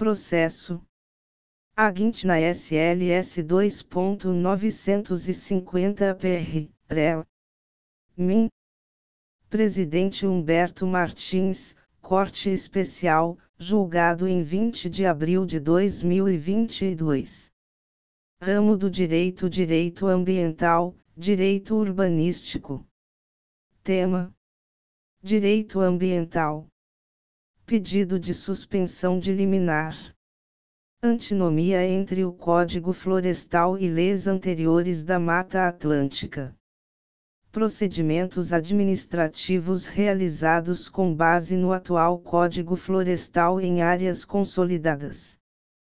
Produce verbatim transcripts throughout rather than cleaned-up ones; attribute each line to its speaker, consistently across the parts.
Speaker 1: Processo. Aguinte na S L S dois ponto novecentos e cinquenta P R, R E L. Min. Presidente Humberto Martins, Corte Especial, julgado em vinte de abril de dois mil e vinte e dois. Ramo do Direito Direito Ambiental, Direito Urbanístico. Tema: Direito Ambiental. Pedido de suspensão de liminar. Antinomia entre o Código Florestal e leis anteriores da Mata Atlântica. Procedimentos administrativos realizados com base no atual Código Florestal em áreas consolidadas.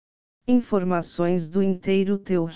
Speaker 1: Informações do inteiro teor.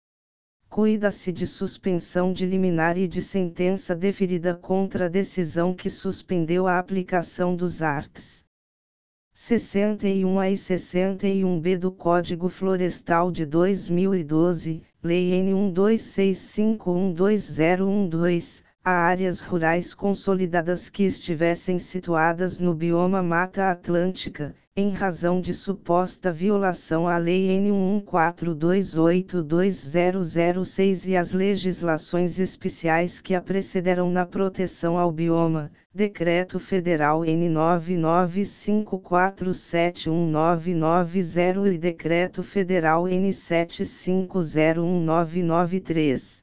Speaker 1: Cuida-se de suspensão de liminar e de sentença deferida contra a decisão que suspendeu a aplicação dos arts. sessenta e um A e sessenta e um B do Código Florestal de dois mil e doze, Lei N um dois seis cinco um dois zero um dois, a áreas rurais consolidadas que estivessem situadas no bioma Mata Atlântica, em razão de suposta violação à Lei N um um quatro dois oito dois zero zero seis e as legislações especiais que a precederam na proteção ao bioma, Decreto Federal N nove nove cinco quatro sete um nove nove zero e Decreto Federal N sete cinco zero um nove nove três.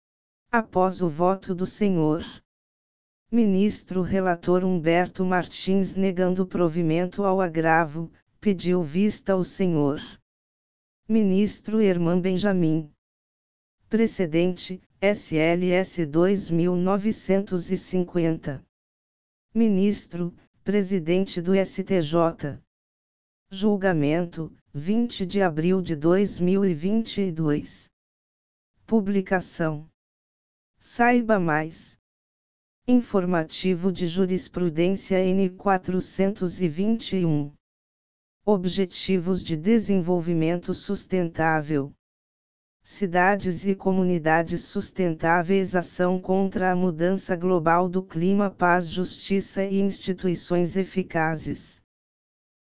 Speaker 1: Após o voto do senhor Ministro Relator Humberto Martins negando provimento ao agravo, pediu vista ao senhor Ministro Herman Benjamin. Precedente, S L S dois mil novecentos e cinquenta. Ministro, Presidente do S T J. Julgamento, vinte de abril de dois mil e vinte e dois. Publicação. Saiba mais. Informativo de Jurisprudência N quatrocentos e vinte e um. Objetivos de Desenvolvimento Sustentável. Cidades e comunidades sustentáveis. Ação contra a mudança global do clima. Paz, justiça e instituições eficazes.